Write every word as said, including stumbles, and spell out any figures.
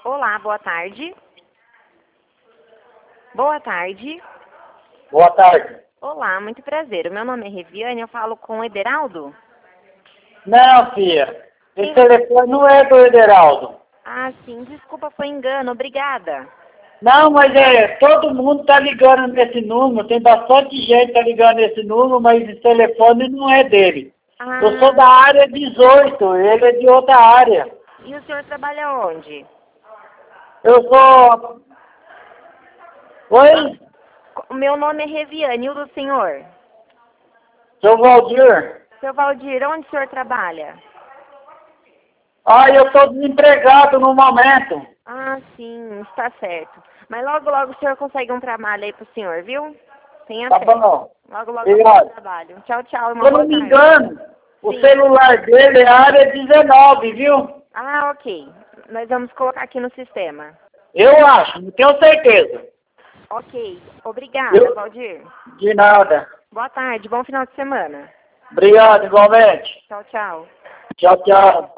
Olá, boa tarde. Boa tarde. Boa tarde. Olá, muito prazer. O meu nome é Reviane, eu falo com o Ederaldo. Não, filha. Esse Sim. telefone não é do Ederaldo. Ah, sim, desculpa, foi engano, obrigada. Não, mas é, todo mundo tá ligando nesse número, tem bastante gente que tá ligando nesse número, mas esse telefone não é dele. Eu sou da Ah, área dezoito, ele é de outra área. e o senhor trabalha onde? Eu sou... Oi? O meu nome é Reviane, e o do senhor? Seu Valdir. Seu Valdir, onde o senhor trabalha? Ah, eu tô desempregado no momento. Ah, sim, está certo. Mas logo, logo o senhor consegue um trabalho aí pro senhor, viu? Tenha Tá fé. bom. Logo, logo eu Obrigado. faço trabalho. Tchau, tchau, e Se uma eu não boa me tarde. engano, o Sim. celular dele é área dezenove, viu? Ah, ok. Nós vamos colocar aqui no sistema. Eu acho, não tenho certeza. Ok. Obrigada, Eu... Valdir. De nada. Boa tarde, bom final de semana. Obrigado, igualmente. Tchau, tchau. Tchau, tchau.